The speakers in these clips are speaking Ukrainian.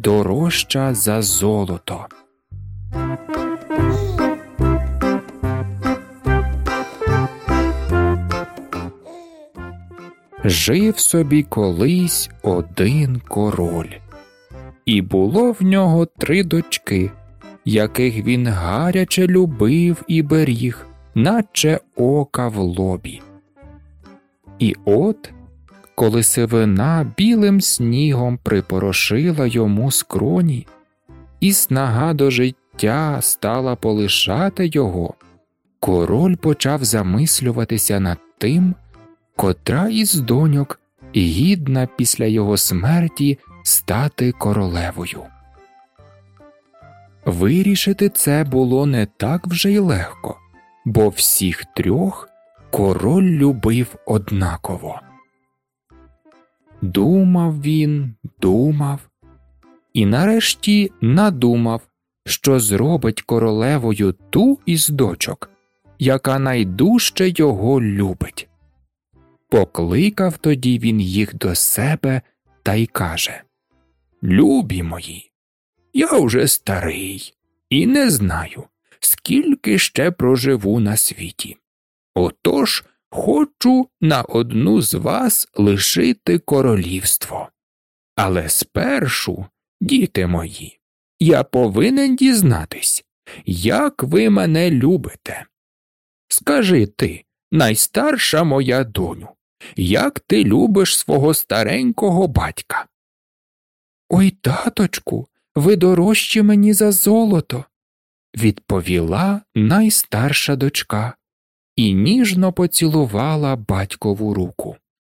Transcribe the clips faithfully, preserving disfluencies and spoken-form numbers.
дорожча за золото. Жив собі колись один король. І було в нього три дочки, яких він гаряче любив і беріг, наче ока в лобі. І от, коли сивина білим снігом припорошила йому скроні, і снага до життя стала полишати його, король почав замислюватися над тим, котра із доньок гідна після його смерті стати королевою. Вирішити це було не так вже й легко, бо всіх трьох король любив однаково. Думав він, думав, і нарешті надумав, що зробить королевою ту із дочок, яка найдужче його любить. Покликав тоді він їх до себе та й каже: «Любі мої, я уже старий і не знаю, скільки ще проживу на світі. Отож хочу на одну з вас лишити королівство. Але спершу, діти мої, я повинен дізнатись, як ви мене любите. Скажи ти, найстарша моя доню, як ти любиш свого старенького батька?» «Ой, таточку, ви дорожчі мені за золото», – відповіла найстарша дочка і ніжно поцілувала батькову руку.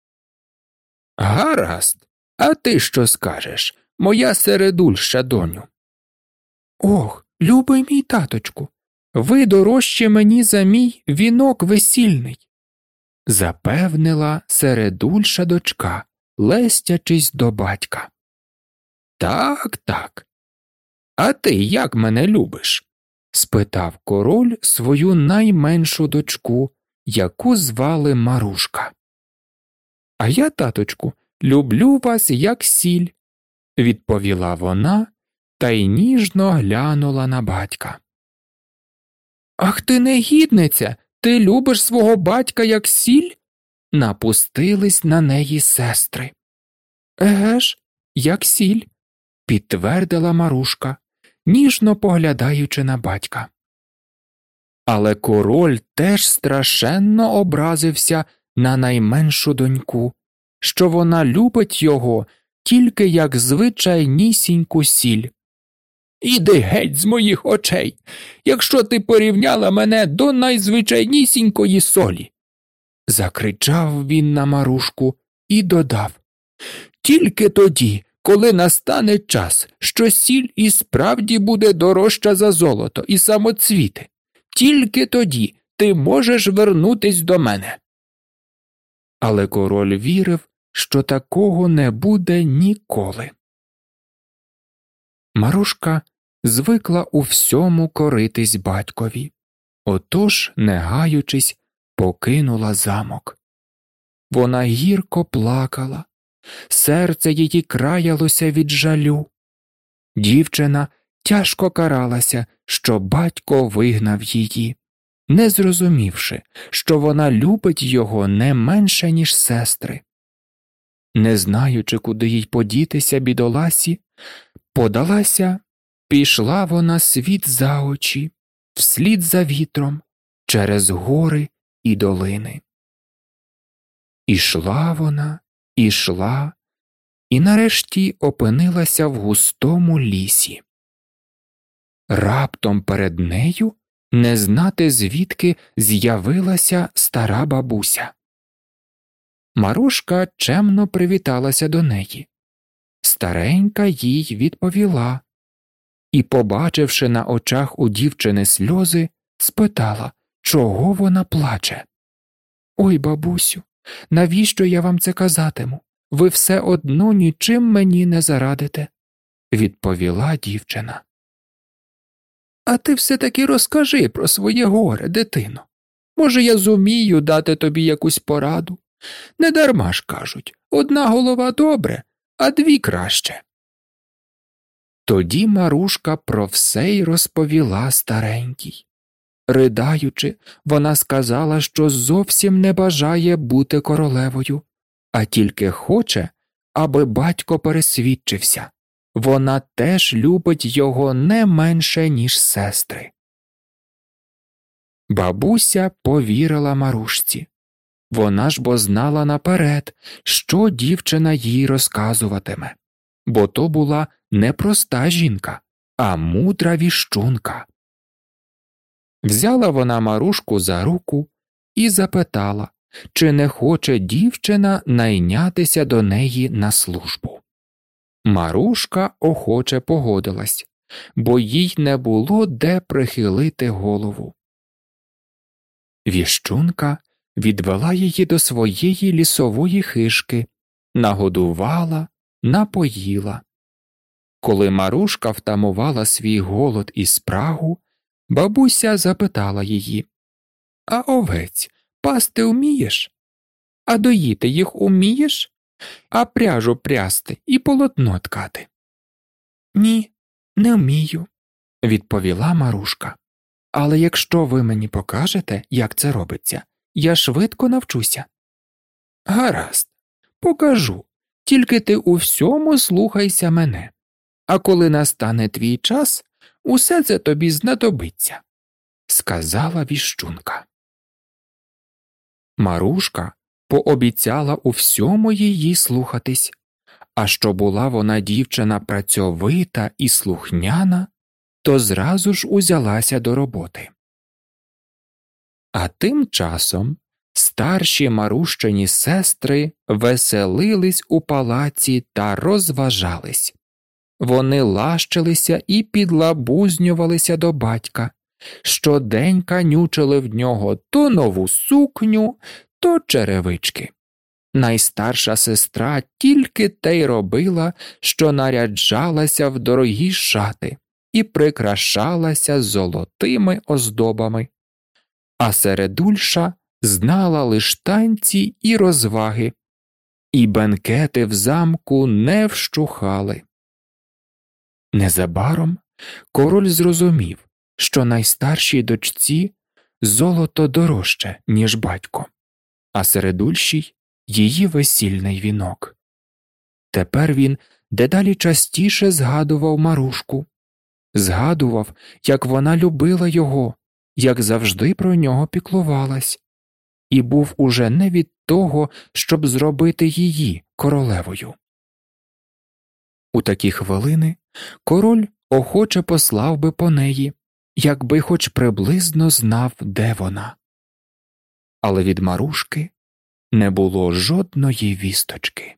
«Гаразд, а ти що скажеш, моя середульша доню?» «Ох, любий мій таточку, ви дорожчі мені за мій вінок весільний», – запевнила середульша дочка, лестячись до батька. «Так, так. А ти як мене любиш?» – спитав король свою найменшу дочку, яку звали Марушка. «А я, таточку, люблю вас як сіль», – відповіла вона та й ніжно глянула на батька. «Ах ти негідниця, ти любиш свого батька як сіль?» – напустились на неї сестри. «Еге ж, як сіль», – підтвердила Марушка, ніжно поглядаючи на батька. Але король теж страшенно образився на найменшу доньку, що вона любить його тільки як звичайнісіньку сіль. «Іди геть з моїх очей, якщо ти порівняла мене до найзвичайнісінької солі!» – закричав він на Марушку і додав: «Тільки тоді, коли настане час, що сіль і справді буде дорожча за золото і самоцвіти, тільки тоді ти можеш вернутись до мене». Але король вірив, що такого не буде ніколи. Марушка звикла у всьому коритись батькові, отож, не гаючись, покинула замок. Вона гірко плакала, серце її краялося від жалю. Дівчина тяжко каралася, що батько вигнав її, не зрозумівши, що вона любить його не менше, ніж сестри. Не знаючи, куди їй подітися бідоласі, подалася, пішла вона світ за очі, вслід за вітром, через гори і долини. Ішла вона, ішла, і нарешті опинилася в густому лісі. Раптом перед нею, не знати звідки, з'явилася стара бабуся. Марушка чемно привіталася до неї. Старенька їй відповіла і, побачивши на очах у дівчини сльози, спитала, чого вона плаче. «Ой, бабусю, навіщо я вам це казатиму? Ви все одно нічим мені не зарадите», – відповіла дівчина. «А ти все-таки розкажи про своє горе, дитино. Може, я зумію дати тобі якусь пораду? Недарма ж кажуть, одна голова добре, а дві краще». Тоді Марушка про все й розповіла старенькій. Ридаючи, вона сказала, що зовсім не бажає бути королевою, а тільки хоче, аби батько пересвідчився. Вона теж любить його не менше, ніж сестри. Бабуся повірила Марушці. Вона ж бо знала наперед, що дівчина їй розказуватиме, бо то була не проста жінка, а мудра віщунка. Взяла вона Марушку за руку і запитала, чи не хоче дівчина найнятися до неї на службу. Марушка охоче погодилась, бо їй не було де прихилити голову. Віщунка відвела її до своєї лісової хижки, нагодувала, напоїла. Коли Марушка втамувала свій голод і спрагу, бабуся запитала її: «А овець пасти вмієш? А доїти їх умієш? А пряжу прясти і полотно ткати?» «Ні, не вмію», – відповіла Марушка. «Але якщо ви мені покажете, як це робиться, я швидко навчуся». «Гаразд, покажу, тільки ти у всьому слухайся мене. А коли настане твій час, усе це тобі знадобиться», – сказала віщунка. Марушка пообіцяла у всьому її слухатись, а що була вона дівчина працьовита і слухняна, то зразу ж узялася до роботи. А тим часом старші Марущині сестри веселились у палаці та розважались. Вони лащилися і підлабузнювалися до батька, щоденька нючили в нього то нову сукню, то черевички. Найстарша сестра тільки те й робила, що наряджалася в дорогі шати і прикрашалася золотими оздобами, а середульша знала лиш танці і розваги, і бенкети в замку не вщухали. Незабаром король зрозумів, що найстаршій дочці золото дорожче, ніж батько, а середульшій – її весільний вінок. Тепер він дедалі частіше згадував Марушку. Згадував, як вона любила його, як завжди про нього піклувалась, і був уже не від того, щоб зробити її королевою. У такі хвилини король охоче послав би по неї, якби хоч приблизно знав, де вона. Але від Марушки не було жодної вісточки.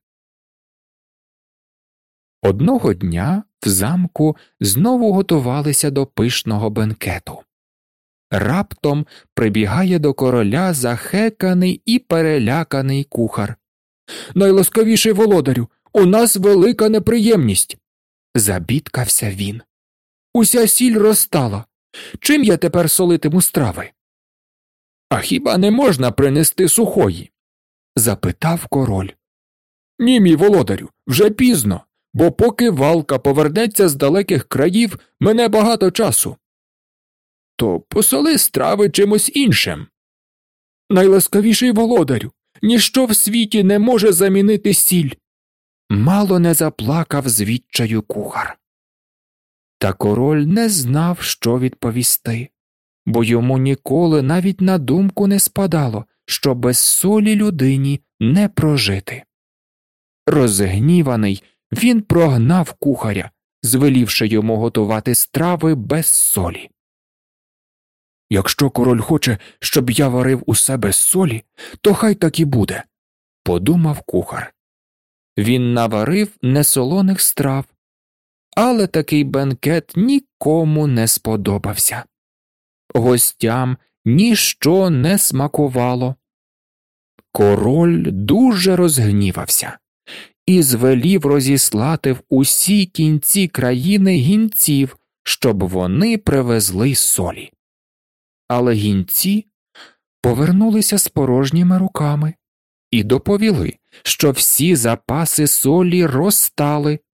Одного дня в замку знову готувалися до пишного бенкету. Раптом прибігає до короля захеканий і переляканий кухар. «Найласкавіший володарю, у нас велика неприємність!» – забідкався він. «Уся сіль розтала. Чим я тепер солитиму страви?» «А хіба не можна принести сухої?» – запитав король. «Ні, мій володарю, вже пізно, бо поки валка повернеться з далеких країв, мине багато часу». «То посоли страви чимось іншим». «Найласкавіший володарю, ніщо в світі не може замінити сіль». Мало не заплакав з відчаю кухар. Та король не знав, що відповісти, бо йому ніколи навіть на думку не спадало, що без солі людині не прожити. Розгніваний, він прогнав кухаря, звелівши йому готувати страви без солі. «Якщо король хоче, щоб я варив усе без солі, то хай так і буде», – подумав кухар. Він наварив несолоних страв, але такий бенкет нікому не сподобався. Гостям ніщо не смакувало. Король дуже розгнівався і звелів розіслати в усі кінці країни гінців, щоб вони привезли солі. Але гінці повернулися з порожніми руками і доповіли, що всі запаси солі розтали,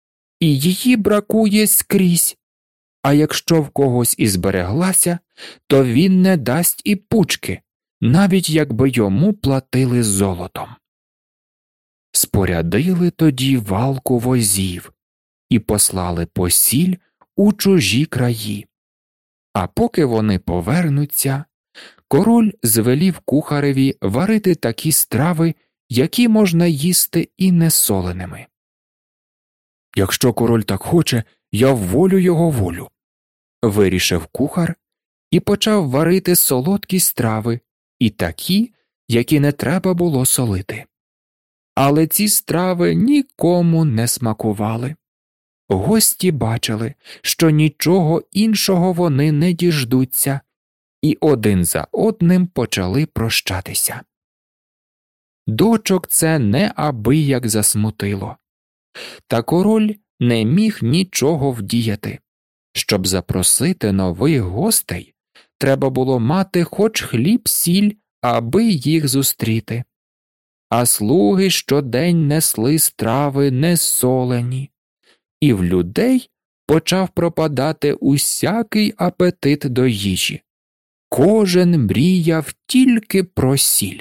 і її бракує скрізь. А якщо в когось і збереглася, то він не дасть і пучки, навіть якби йому платили золотом. Спорядили тоді валку возів і послали посіль у чужі краї. А поки вони повернуться, король звелів кухареві варити такі страви, які можна їсти і несоленими. «Якщо король так хоче, я вволю його волю», – вирішив кухар і почав варити солодкі страви і такі, які не треба було солити. Але ці страви нікому не смакували. Гості бачили, що нічого іншого вони не діждуться, і один за одним почали прощатися. Дочок це неабияк засмутило. Та король не міг нічого вдіяти. Щоб запросити нових гостей, треба було мати хоч хліб-сіль, аби їх зустріти. А слуги щодень несли страви несолені, і в людей почав пропадати усякий апетит до їжі. Кожен мріяв тільки про сіль.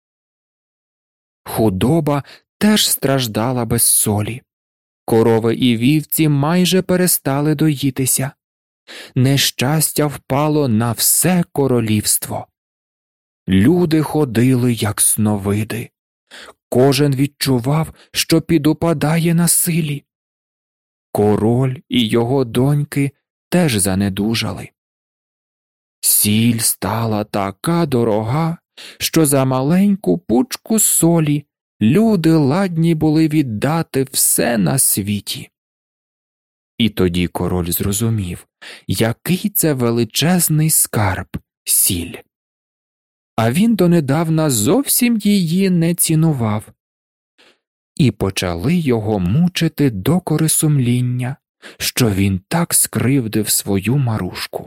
Худоба теж страждала без солі. Корови і вівці майже перестали доїтися. Нещастя впало на все королівство. Люди ходили, як сновиди. Кожен відчував, що підупадає на силі. Король і його доньки теж занедужали. Сіль стала така дорога, що за маленьку пучку солі люди ладні були віддати все на світі. І тоді король зрозумів, який це величезний скарб – сіль. А він донедавна зовсім її не цінував. І почали його мучити докори сумління, що він так скривдив свою Марушку.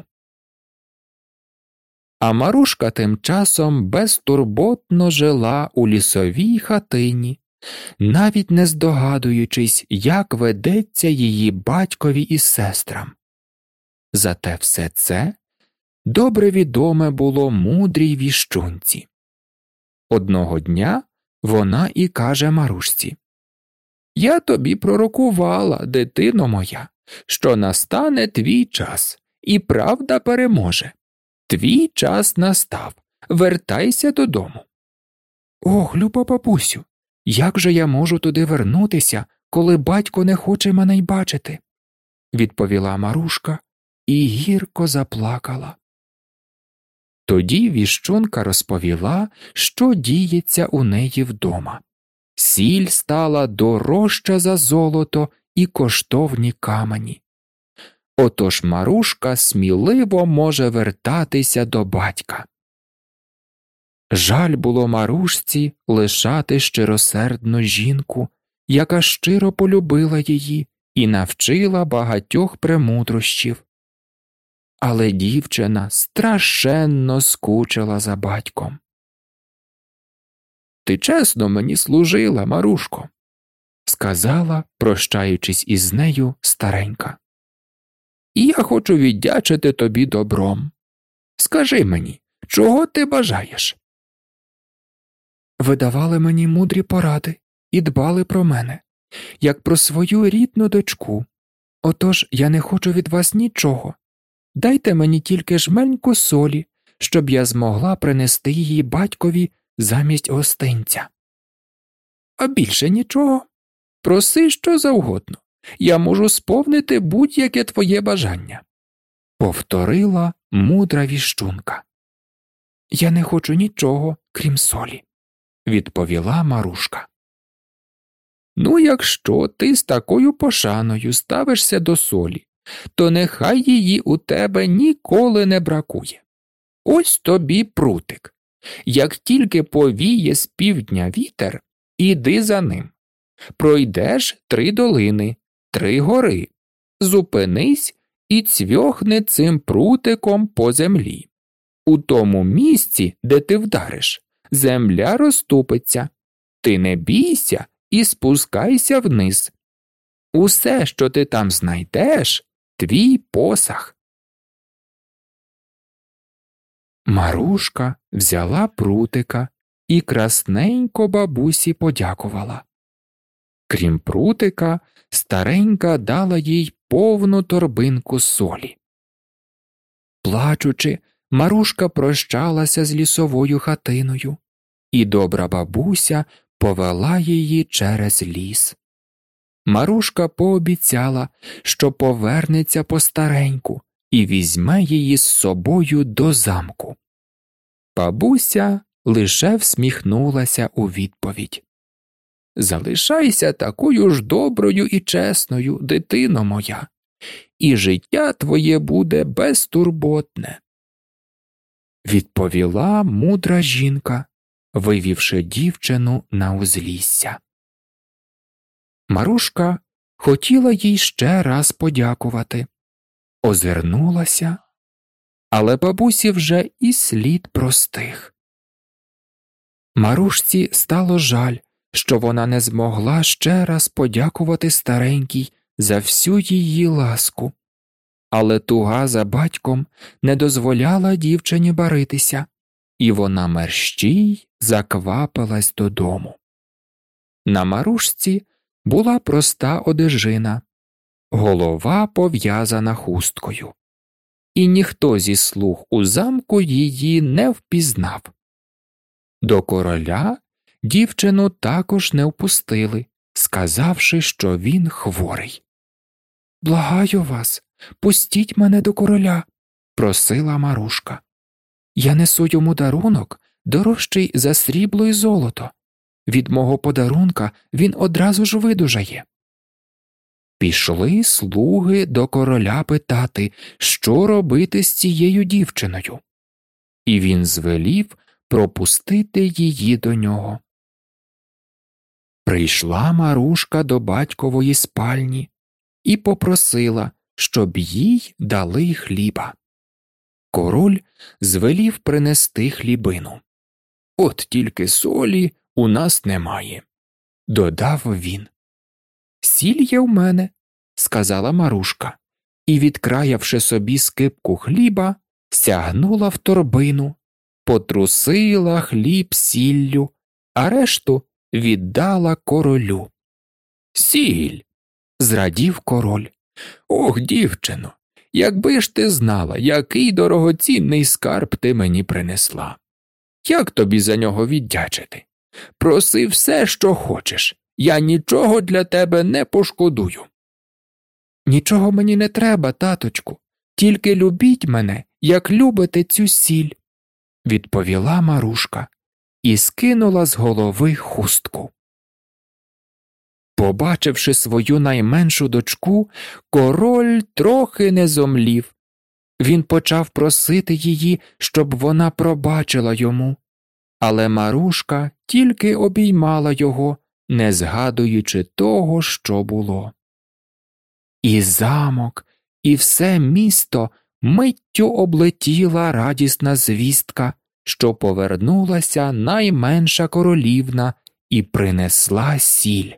А Марушка тим часом безтурботно жила у лісовій хатині, навіть не здогадуючись, як ведеться її батькові і сестрам. Зате все це добре відоме було мудрій віщунці. Одного дня вона і каже Марушці: «Я тобі пророкувала, дитино моя, що настане твій час, і правда переможе. Твій час настав, вертайся додому». «Ох, люба бабусю, як же я можу туди вернутися, коли батько не хоче мене й бачити?» – відповіла Марушка і гірко заплакала. Тоді віщунка розповіла, що діється у неї вдома. Сіль стала дорожча за золото і коштовні камені. Отож Марушка сміливо може вертатися до батька. Жаль було Марушці лишати щиросердну жінку, яка щиро полюбила її і навчила багатьох премудрощів. Але дівчина страшенно скучила за батьком. «Ти чесно мені служила, Марушко», – сказала, прощаючись із нею, старенька. «І я хочу віддячити тобі добром. Скажи мені, чого ти бажаєш?» «Ви давали мені мудрі поради і дбали про мене, як про свою рідну дочку. Отож я не хочу від вас нічого. Дайте мені тільки жменьку солі, щоб я змогла принести її батькові замість гостинця». «А більше нічого? Проси що завгодно. Я можу сповнити будь-яке твоє бажання», – повторила мудра віщунка. «Я не хочу нічого, крім солі», – відповіла Марушка. «Ну, якщо ти з такою пошаною ставишся до солі, то нехай її у тебе ніколи не бракує. Ось тобі прутик. Як тільки повіє з півдня вітер, іди за ним. Пройдеш три долини, три гори, зупинись і цвьохни цим прутиком по землі. У тому місці, де ти вдариш, земля розступиться. Ти не бійся і спускайся вниз. Усе, що ти там знайдеш, твій посаг. Марушка взяла прутика і красненько бабусі подякувала. Крім прутика, старенька дала їй повну торбинку солі. Плачучи, Марушка прощалася з лісовою хатиною, і добра бабуся повела її через ліс. Марушка пообіцяла, що повернеться по стареньку і візьме її з собою до замку. Бабуся лише всміхнулася у відповідь. «Залишайся такою ж доброю і чесною, дитино моя, і життя твоє буде безтурботне», – відповіла мудра жінка, вивівши дівчину на узлісся. Марушка хотіла їй ще раз подякувати. Озирнулася, але бабусі вже і слід простих. Марушці стало жаль, що вона не змогла ще раз подякувати старенькій за всю її ласку, але туга за батьком не дозволяла дівчині баритися, і вона мерщій заквапилась додому. На Марушці була проста одежина, голова пов'язана хусткою, і ніхто зі слуг у замку її не впізнав. До короля дівчину також не впустили, сказавши, що він хворий. «Благаю вас, пустіть мене до короля», – просила Марушка. «Я несу йому дарунок, дорожчий за срібло і золото. Від мого подарунка він одразу ж видужає». Пішли слуги до короля питати, що робити з цією дівчиною. І він звелів пропустити її до нього. Прийшла Марушка до батькової спальні і попросила, щоб їй дали хліба. Король звелів принести хлібину. «От тільки солі у нас немає», – додав він. «Сіль є в мене», – сказала Марушка, і, відкраявши собі скипку хліба, сягнула в торбину, потрусила хліб сіллю, а решту віддала королю. «Сіль!» – зрадів король. «Ох, дівчино, якби ж ти знала, який дорогоцінний скарб ти мені принесла! Як тобі за нього віддячити? Проси все, що хочеш, я нічого для тебе не пошкодую». «Нічого мені не треба, таточку, тільки любіть мене, як любите цю сіль», – відповіла Марушка і скинула з голови хустку. Побачивши свою найменшу дочку, король трохи не зомлів. Він почав просити її, щоб вона пробачила йому, але Марушка тільки обіймала його, не згадуючи того, що було. І замок, і все місто миттю облетіла радісна звістка, що повернулася найменша королівна і принесла сіль.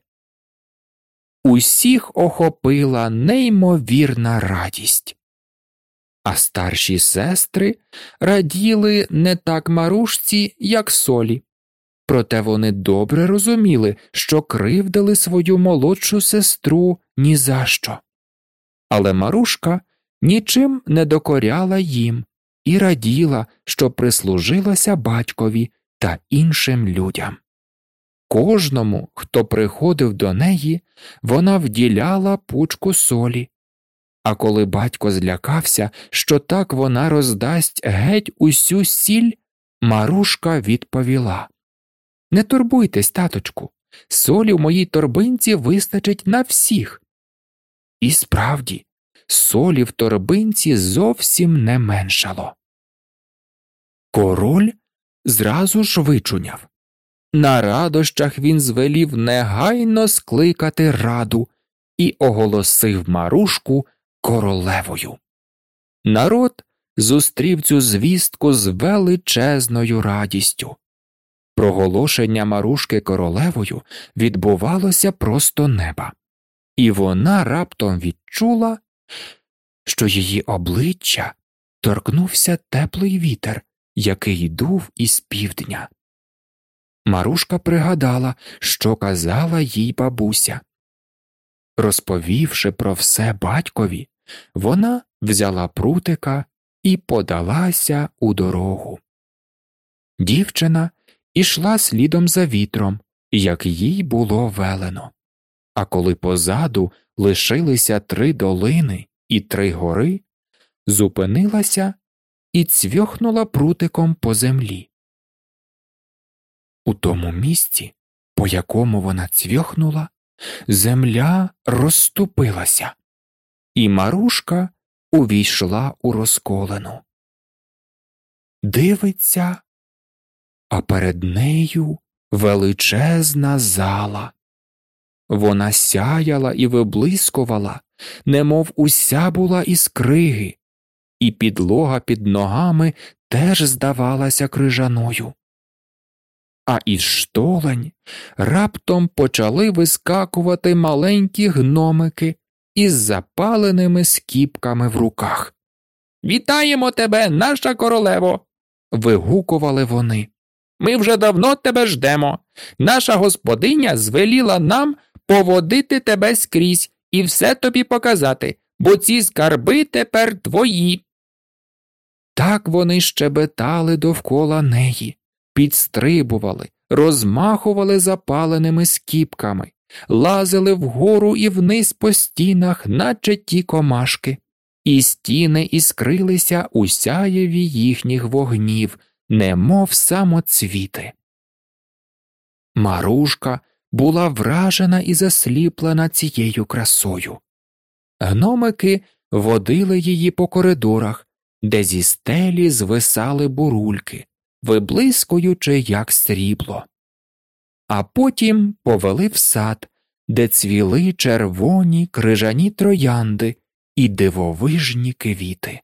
Усіх охопила неймовірна радість. А старші сестри раділи не так Марушці, як солі. Проте вони добре розуміли, що кривдили свою молодшу сестру ні за що. Але Марушка нічим не докоряла їм і раділа, що прислужилася батькові та іншим людям. Кожному, хто приходив до неї, вона вділяла пучку солі. А коли батько злякався, що так вона роздасть геть усю сіль, Марушка відповіла: «Не турбуйтесь, таточку, солі в моїй торбинці вистачить на всіх». І справді, солі в торбинці зовсім не меншало. Король зразу ж вичуняв. На радощах він звелів негайно скликати раду і оголосив Марушку королевою. Народ зустрів цю звістку з величезною радістю. Проголошення Марушки королевою відбувалося просто неба. і вона раптом відчула, що її обличчя торкнувся теплий вітер, який дув із півдня. Марушка пригадала, що казала їй бабуся. Розповівши про все батькові, вона взяла прутика і подалася у дорогу. Дівчина ішла слідом за вітром, як їй було велено. А коли позаду лишилися три долини і три гори, зупинилася і цвьохнула прутиком по землі. У тому місці, по якому вона цвьохнула, земля розступилася, і Марушка увійшла у розколену. Дивиться, а перед нею величезна зала. Вона сяяла і виблискувала, немов уся була із криги, і підлога під ногами теж здавалася крижаною. А із штолень раптом почали вискакувати маленькі гномики із запаленими скіпками в руках. «Вітаємо тебе, наша королево!» – вигукували вони. «Ми вже давно тебе ждемо. Наша господиня звеліла нам поводити тебе скрізь і все тобі показати, бо ці скарби тепер твої». Так вони щебетали довкола неї, підстрибували, розмахували запаленими скіпками, лазили вгору і вниз по стінах, наче ті комашки, і стіни іскрилися у сяєві їхніх вогнів, немов самоцвіти. Марушка була вражена і засліплена цією красою. Гномики водили її по коридорах, де зі стелі звисали бурульки, виблискуючи, як срібло. А потім повели в сад, де цвіли червоні крижані троянди і дивовижні квіти.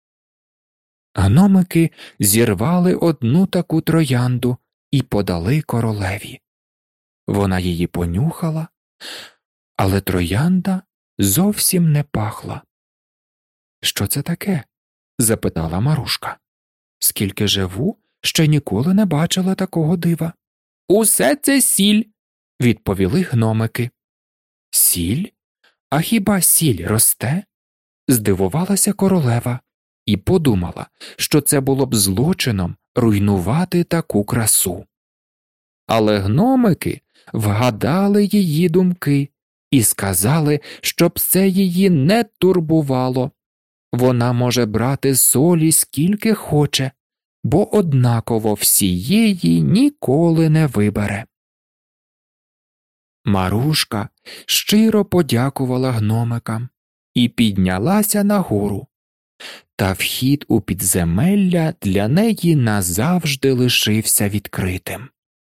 Гномики зірвали одну таку троянду і подали королеві. Вона її понюхала, але троянда зовсім не пахла. «Що це таке?» – запитала Марушка. «Скільки живу, ще ніколи не бачила такого дива». «Усе це сіль», – відповіли гномики. «Сіль? А хіба сіль росте?» – здивувалася королева і подумала, що це було б злочином руйнувати таку красу. Але гномики вгадали її думки і сказали, щоб це її не турбувало. Вона може брати солі скільки хоче, бо однаково всієї ніколи не вибере. Марушка щиро подякувала гномикам і піднялася нагору, та вхід у підземелля для неї назавжди лишився відкритим.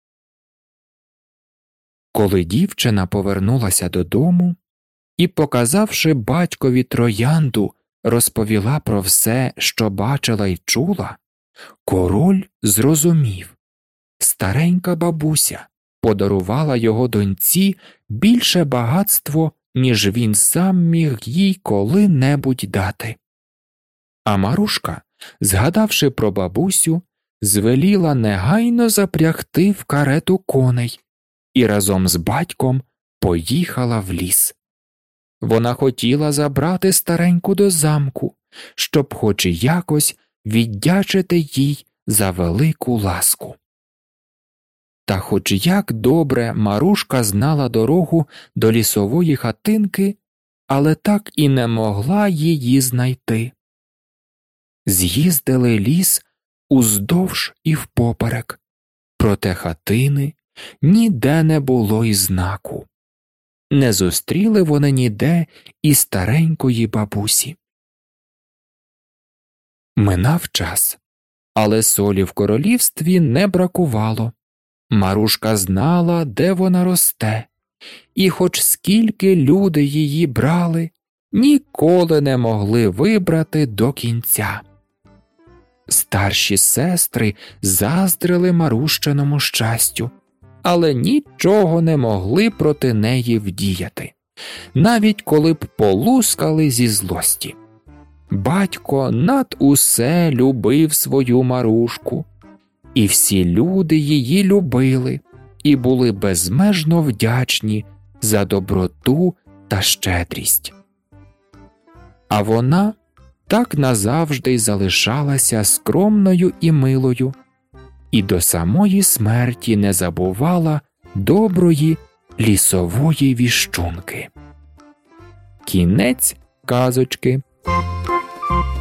Коли дівчина повернулася додому і, показавши батькові троянду, розповіла про все, що бачила й чула, король зрозумів. Старенька бабуся подарувала його доньці більше багатство, ніж він сам міг їй коли-небудь дати. А Марушка, згадавши про бабусю, звеліла негайно запрягти в карету коней і разом з батьком поїхала в ліс. Вона хотіла забрати стареньку до замку, щоб хоч якось віддячити їй за велику ласку. Та хоч як добре Марушка знала дорогу до лісової хатинки, але так і не могла її знайти. З'їздили ліс уздовж і впоперек, проте хатини ніде не було й знаку. Не зустріли вони ніде і старенької бабусі. Минав час, але солі в королівстві не бракувало. Марушка знала, де вона росте, і хоч скільки люди її брали, ніколи не могли вибрати до кінця. Старші сестри заздрили Марущиному щастю, але нічого не могли проти неї вдіяти. навіть коли б полускали зі злості. Батько над усе любив свою Марушку, і всі люди її любили і були безмежно вдячні за доброту та щедрість. А вона так назавжди й залишалася скромною і милою, і до самої смерті не забувала доброї лісової віщунки. Кінець казочки.